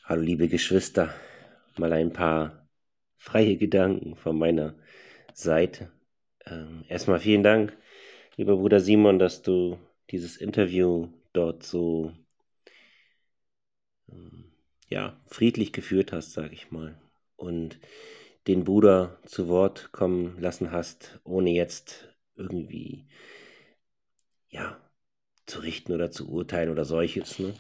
Hallo liebe Geschwister, mal ein paar freie Gedanken von meiner Seite. Erstmal vielen Dank, lieber Bruder Simon, dass du dieses Interview dort so friedlich geführt hast, sage ich mal, und den Bruder zu Wort kommen lassen hast, ohne jetzt irgendwie zu richten oder zu urteilen oder solches, ne?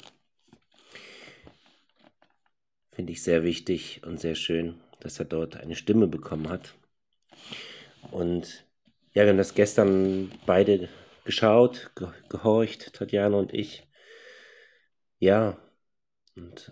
Finde ich sehr wichtig und sehr schön, dass er dort eine Stimme bekommen hat. Und ja, wir haben das gestern beide geschaut, gehorcht, Tatjana und ich. Ja, und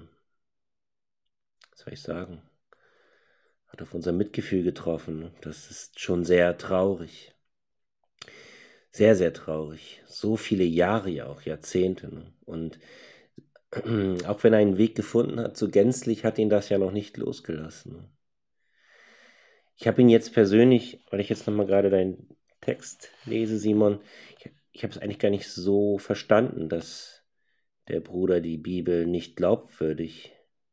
was soll ich sagen? Hat auf unser Mitgefühl getroffen. Ne? Das ist schon sehr traurig. Sehr, sehr traurig. So viele Jahre, ja auch Jahrzehnte. Ne? Und auch wenn er einen Weg gefunden hat, so gänzlich hat ihn das ja noch nicht losgelassen. Ne? Ich habe ihn jetzt persönlich, weil ich jetzt nochmal gerade deinen Text lese, Simon, ich habe es eigentlich gar nicht so verstanden, dass der Bruder die Bibel nicht glaubwürdig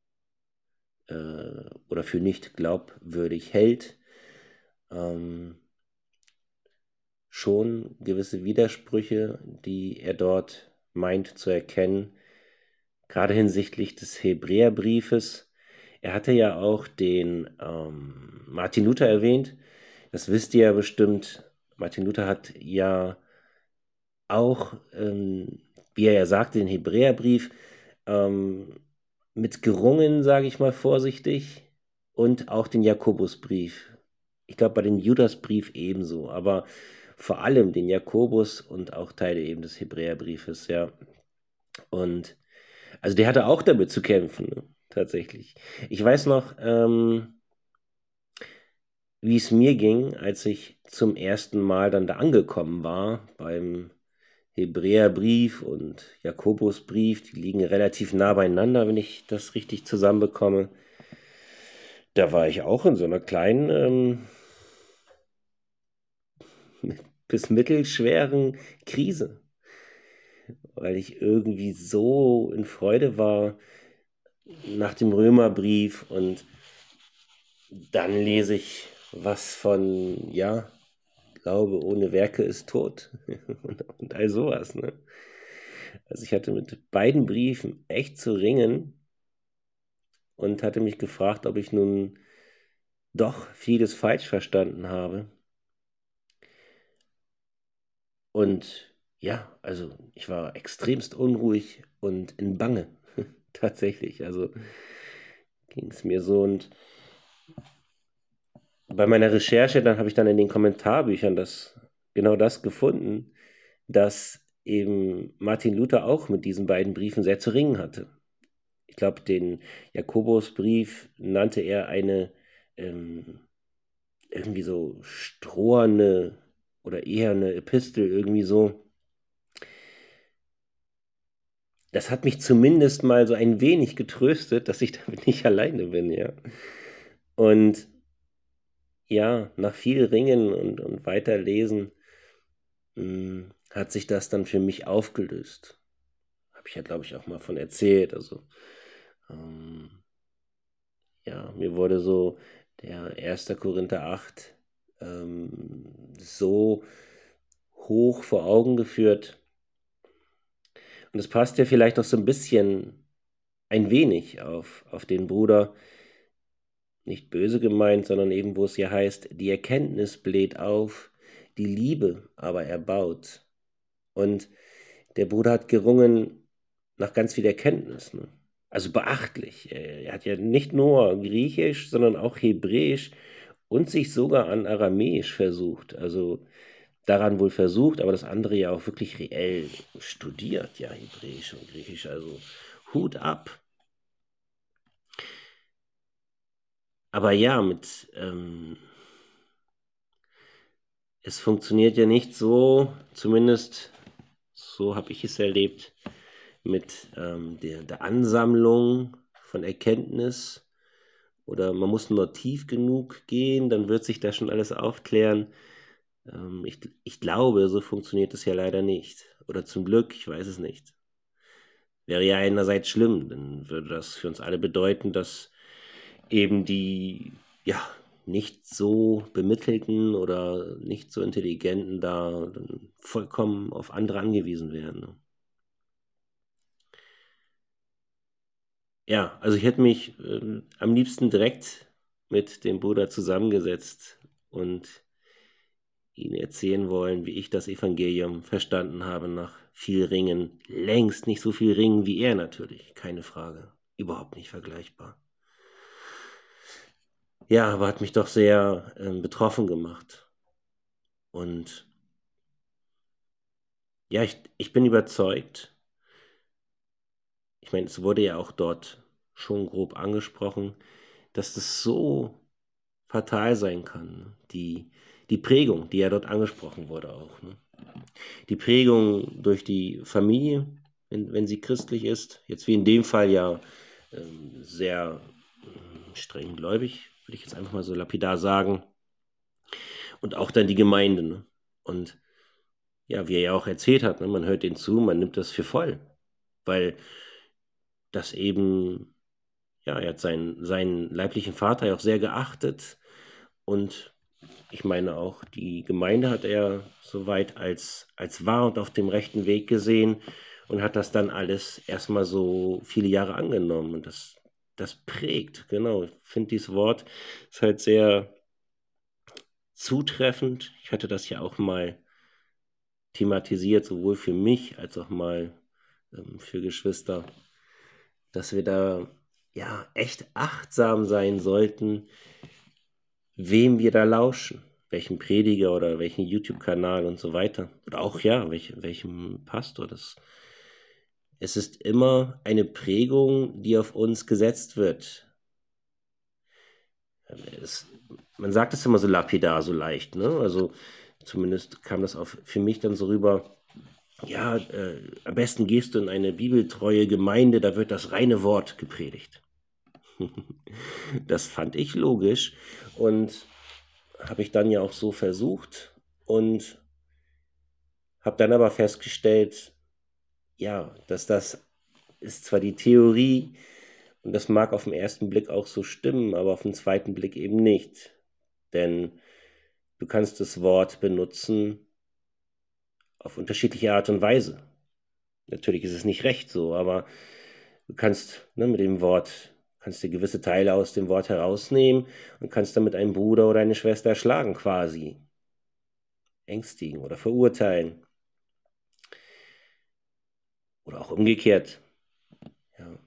oder für nicht glaubwürdig hält. Schon gewisse Widersprüche, die er dort meint zu erkennen, gerade hinsichtlich des Hebräerbriefes. Er hatte ja auch den Martin Luther erwähnt. Das wisst ihr ja bestimmt. Martin Luther hat ja auch, wie er ja sagte, den Hebräerbrief mit gerungen, sage ich mal vorsichtig, und auch den Jakobusbrief. Ich glaube, bei dem Judasbrief ebenso, aber vor allem den Jakobus und auch Teile eben des Hebräerbriefes, ja. Und also der hatte auch damit zu kämpfen, ne? Tatsächlich. Ich weiß noch, wie es mir ging, als ich zum ersten Mal dann da angekommen war beim Hebräerbrief und Jakobusbrief. Die liegen relativ nah beieinander, wenn ich das richtig zusammenbekomme. Da war ich auch in so einer kleinen bis mittelschweren Krise, weil ich irgendwie so in Freude war nach dem Römerbrief und dann lese ich was von, ja, Glaube ohne Werke ist tot und all sowas, ne? Also ich hatte mit beiden Briefen echt zu ringen und hatte mich gefragt, ob ich nun doch vieles falsch verstanden habe. Und ja, also ich war extremst unruhig und in Bange, tatsächlich. Also ging es mir so. Und bei meiner Recherche, dann habe ich dann in den Kommentarbüchern genau das gefunden, dass eben Martin Luther auch mit diesen beiden Briefen sehr zu ringen hatte. Ich glaube, den Jakobusbrief nannte er eine irgendwie so stroherne oder eher eine Epistel, irgendwie so. Das hat mich zumindest mal so ein wenig getröstet, dass ich damit nicht alleine bin, ja. Und ja, nach viel Ringen und Weiterlesen hat sich das dann für mich aufgelöst. Habe ich ja, glaube ich, auch mal von erzählt. Also, ähm, ja, mir wurde so der 1. Korinther 8 so hoch vor Augen geführt. Und es passt ja vielleicht auch so ein bisschen, ein wenig auf den Bruder, nicht böse gemeint, sondern eben, wo es ja heißt, die Erkenntnis bläht auf, die Liebe aber erbaut. Und der Bruder hat gerungen nach ganz viel Erkenntnis, ne? Also beachtlich. Er hat ja nicht nur Griechisch, sondern auch Hebräisch und sich sogar an Aramäisch versucht. Also daran wohl versucht, aber das andere ja auch wirklich reell studiert, ja, Hebräisch und Griechisch. Also Hut ab. Aber ja, es funktioniert ja nicht so, zumindest so habe ich es erlebt, mit der Ansammlung von Erkenntnis. Oder man muss nur tief genug gehen, dann wird sich da schon alles aufklären. Ich glaube, so funktioniert es ja leider nicht. Oder zum Glück, ich weiß es nicht. wäre ja einerseits schlimm, dann würde das für uns alle bedeuten, dass eben die, ja, nicht so bemittelten oder nicht so intelligenten da dann vollkommen auf andere angewiesen wären. Ne? Ja, also ich hätte mich am liebsten direkt mit dem Bruder zusammengesetzt und ihn erzählen wollen, wie ich das Evangelium verstanden habe nach viel Ringen. Längst nicht so viel Ringen wie er natürlich, keine Frage. Überhaupt nicht vergleichbar. Ja, aber hat mich doch sehr betroffen gemacht. Und ja, ich bin überzeugt, ich meine, es wurde ja auch dort schon grob angesprochen, dass das so fatal sein kann. Ne? Die Prägung, die ja dort angesprochen wurde auch. Ne? Die Prägung durch die Familie, wenn sie christlich ist, jetzt wie in dem Fall ja sehr streng gläubig, würde ich jetzt einfach mal so lapidar sagen. Und auch dann die Gemeinde. Ne? Und ja, wie er ja auch erzählt hat, ne, man hört den zu, man nimmt das für voll. Weil das eben, ja, er hat seinen leiblichen Vater ja auch sehr geachtet. Und ich meine auch, die Gemeinde hat er soweit als wahr und auf dem rechten Weg gesehen und hat das dann alles erstmal so viele Jahre angenommen. Und das prägt, genau. Ich finde dieses Wort ist halt sehr zutreffend. Ich hatte das ja auch mal thematisiert, sowohl für mich als auch mal für Geschwister, dass wir da ja echt achtsam sein sollten, wem wir da lauschen, welchem Prediger oder welchen YouTube-Kanal und so weiter. Oder auch ja, welchem Pastor. Es ist immer eine Prägung, die auf uns gesetzt wird. Man sagt es immer so lapidar, so leicht, ne? Also zumindest kam das auch für mich dann so rüber. Ja, am besten gehst du in eine bibeltreue Gemeinde, da wird das reine Wort gepredigt. Das fand ich logisch und habe ich dann ja auch so versucht und habe dann aber festgestellt, ja, dass das ist zwar die Theorie und das mag auf den ersten Blick auch so stimmen, aber auf den zweiten Blick eben nicht. Denn du kannst das Wort benutzen auf unterschiedliche Art und Weise. Natürlich ist es nicht recht so, aber du kannst mit dem Wort, kannst dir gewisse Teile aus dem Wort herausnehmen und kannst damit einen Bruder oder eine Schwester erschlagen quasi. Ängstigen oder verurteilen. Oder auch umgekehrt. Ja.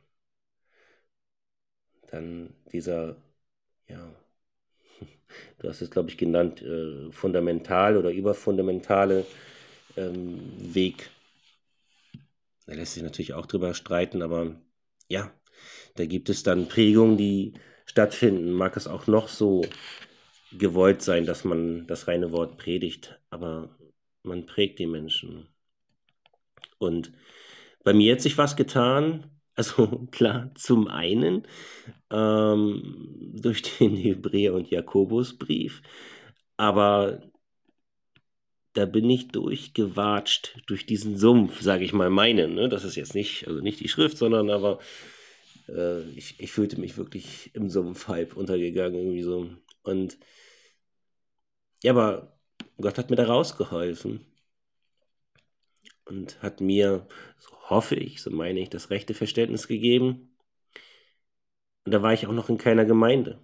Dann dieser, ja, du hast es, glaube ich, genannt, fundamental oder überfundamentale Weg. Da lässt sich natürlich auch drüber streiten, aber ja, da gibt es dann Prägungen, die stattfinden. Mag es auch noch so gewollt sein, dass man das reine Wort predigt, aber man prägt die Menschen. Und bei mir hat sich was getan. Also klar, zum einen durch den Hebräer- und Jakobusbrief, aber da bin ich durchgewatscht durch diesen Sumpf, sage ich mal meinen. Ne? Das ist jetzt nicht, also nicht die Schrift, sondern aber ich fühlte mich wirklich im Sumpf halb untergegangen irgendwie so. Und ja, aber Gott hat mir da rausgeholfen und hat mir, so hoffe ich, so meine ich, das rechte Verständnis gegeben. Und da war ich auch noch in keiner Gemeinde.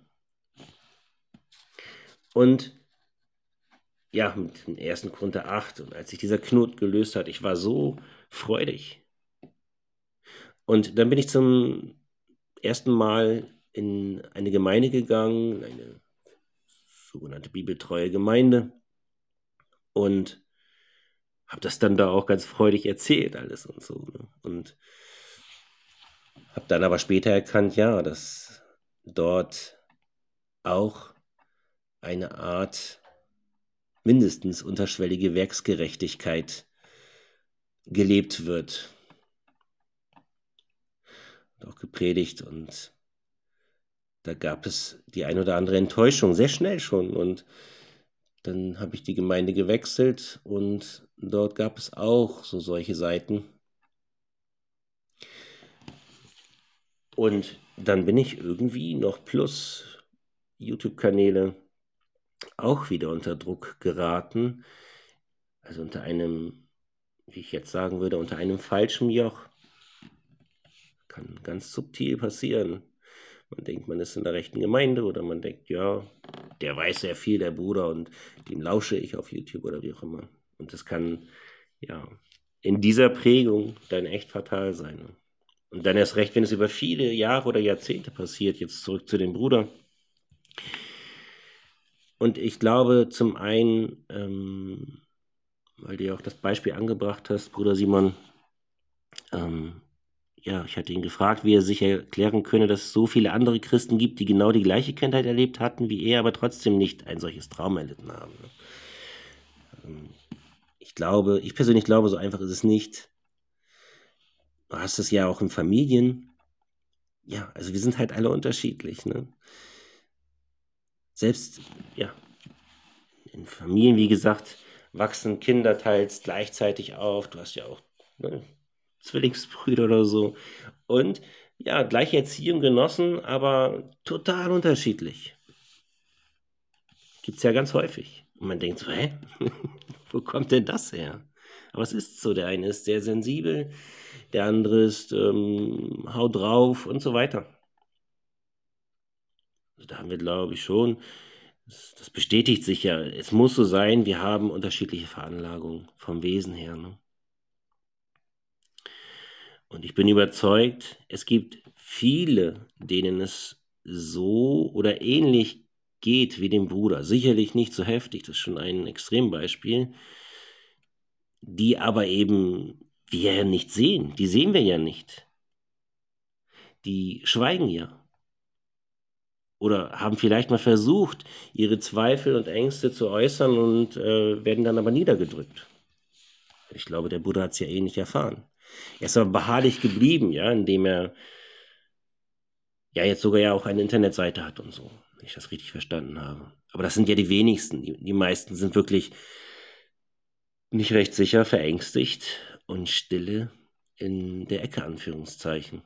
Und ja, mit dem ersten Grund der 8 und als sich dieser Knoten gelöst hat, ich war so freudig. Und dann bin ich zum ersten Mal in eine Gemeinde gegangen, eine sogenannte bibeltreue Gemeinde und habe das dann da auch ganz freudig erzählt alles und so. Ne? Und habe dann aber später erkannt, ja, dass dort auch eine Art mindestens unterschwellige Werksgerechtigkeit gelebt wird und auch gepredigt und da gab es die ein oder andere Enttäuschung, sehr schnell schon und dann habe ich die Gemeinde gewechselt und dort gab es auch so solche Seiten. Und dann bin ich irgendwie noch plus YouTube-Kanäle auch wieder unter Druck geraten. Also unter einem, wie ich jetzt sagen würde, unter einem falschen Joch. Kann ganz subtil passieren. Man denkt, man ist in der rechten Gemeinde oder man denkt, ja, der weiß sehr viel, der Bruder, und dem lausche ich auf YouTube oder wie auch immer. Und das kann, ja, in dieser Prägung dann echt fatal sein. Ne? Und dann erst recht, wenn es über viele Jahre oder Jahrzehnte passiert, jetzt zurück zu dem Bruder. Und ich glaube, zum einen, weil du ja auch das Beispiel angebracht hast, Bruder Simon, ja, ich hatte ihn gefragt, wie er sich erklären könne, dass es so viele andere Christen gibt, die genau die gleiche Kindheit erlebt hatten wie er, aber trotzdem nicht ein solches Trauma erlitten haben. Ich persönlich glaube, so einfach ist es nicht. Du hast es ja auch in Familien. Ja, also wir sind halt alle unterschiedlich. Ne? Selbst, ja, in Familien, wie gesagt, wachsen Kinder teils gleichzeitig auf. Du hast ja auch, ne, Zwillingsbrüder oder so. Und ja, gleiche Erziehung genossen, aber total unterschiedlich. Gibt es ja ganz häufig. Und man denkt so, hä? Wo kommt denn das her? Aber es ist so, der eine ist sehr sensibel, der andere ist haut drauf und so weiter. Also da haben wir, glaube ich, schon, das bestätigt sich ja, es muss so sein, wir haben unterschiedliche Veranlagungen vom Wesen her. Ne? Und ich bin überzeugt, es gibt viele, denen es so oder ähnlich geht wie dem Bruder. Sicherlich nicht so heftig, das ist schon ein Extrembeispiel, die aber eben wir ja nicht sehen. Die sehen wir ja nicht. Die schweigen ja. Oder haben vielleicht mal versucht, ihre Zweifel und Ängste zu äußern und werden dann aber niedergedrückt. Ich glaube, der Buddha hat es ja ähnlich erfahren. Er ist aber beharrlich geblieben, ja, indem er ja jetzt sogar ja auch eine Internetseite hat und so, wenn ich das richtig verstanden habe. Aber das sind ja die wenigsten. Die meisten sind wirklich nicht recht sicher, verängstigt und stille in der Ecke, Anführungszeichen.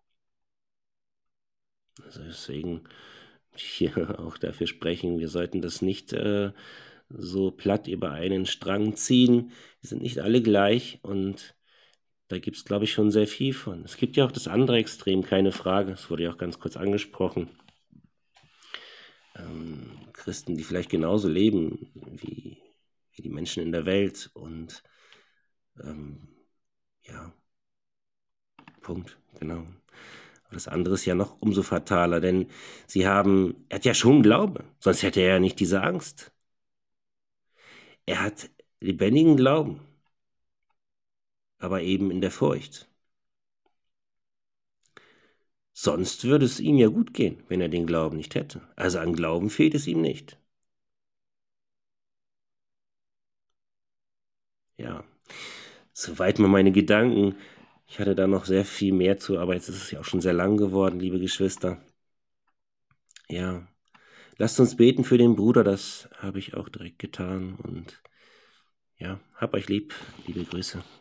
Also deswegen hier auch dafür sprechen, wir sollten das nicht so platt über einen Strang ziehen. Wir sind nicht alle gleich und da gibt es, glaube ich, schon sehr viel von. Es gibt ja auch das andere Extrem, keine Frage. Das wurde ja auch ganz kurz angesprochen. Christen, die vielleicht genauso leben wie die Menschen in der Welt und ja, Punkt, genau. Aber das andere ist ja noch umso fataler, denn er hat ja schon Glaube, sonst hätte er ja nicht diese Angst. Er hat lebendigen Glauben, aber eben in der Furcht. Sonst würde es ihm ja gut gehen, wenn er den Glauben nicht hätte. Also an Glauben fehlt es ihm nicht. Ja, soweit mal meine Gedanken. Ich hatte da noch sehr viel mehr zu, aber jetzt ist es ja auch schon sehr lang geworden, liebe Geschwister. Ja, lasst uns beten für den Bruder, das habe ich auch direkt getan. Und ja, hab euch lieb, liebe Grüße.